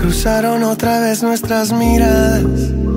cruzaron otra vez nuestras miradas,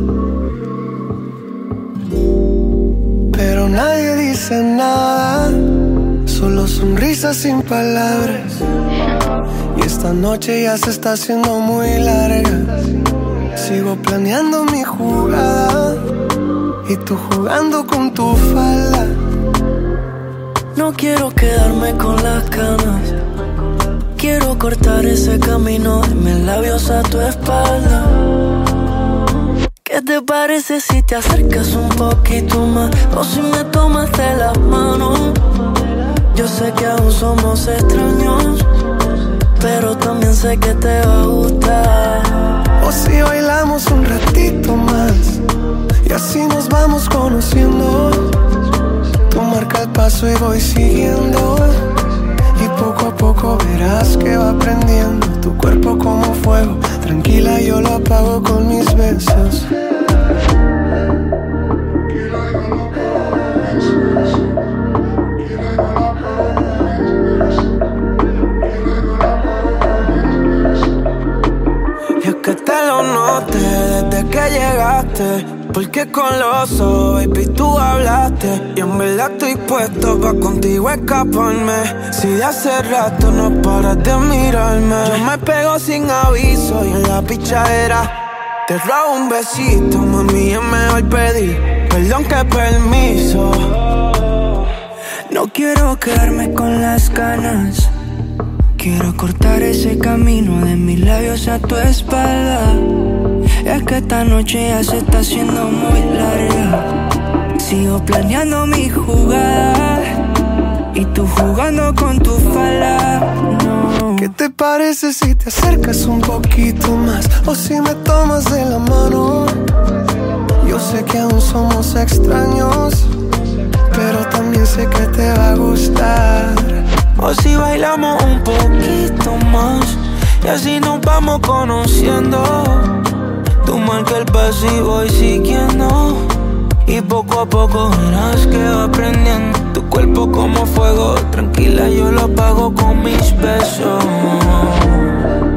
pero nadie dice nada, solo sonrisas sin palabras. Y esta noche ya se está haciendo muy larga. Sigo planeando mi jugada y tú jugando con tu falda. No quiero quedarme con las ganas, quiero cortar ese camino de mis labios a tu espalda. ¿Qué te parece si te acercas un poquito más? O si me tomas de las manos. Yo sé que aún somos extraños, pero también sé que te va a gustar. O si bailamos un ratito más y así nos vamos conociendo. Tú marca el paso y voy siguiendo, y poco a poco verás que va prendiendo tu cuerpo como fuego. Tranquila, yo lo apago con mis besos. Y es que te lo noté desde que llegaste, porque con los ojos, baby, tú hablaste. Y en verdad estoy puesto pa' contigo escaparme. Si de hace rato no paras de mirarme. Yo me pego sin aviso y en la pichadera te robo un besito, mami, es mejor pedir perdón que permiso. No quiero quedarme con las ganas, quiero cortar ese camino de mis labios a tu espalda. Es que esta noche ya se está haciendo muy larga. Sigo planeando mi jugada y tú jugando con tu falda. No. ¿Qué te parece si te acercas un poquito más? O si me tomas de la mano. Yo sé que aún somos extraños, pero también sé que te va a gustar. O si bailamos un poquito más y así nos vamos conociendo. Tú marca el paso y voy siguiendo, y poco a poco verás que va prendiendo tu cuerpo como fuego. Tranquila, yo lo apago con mis besos.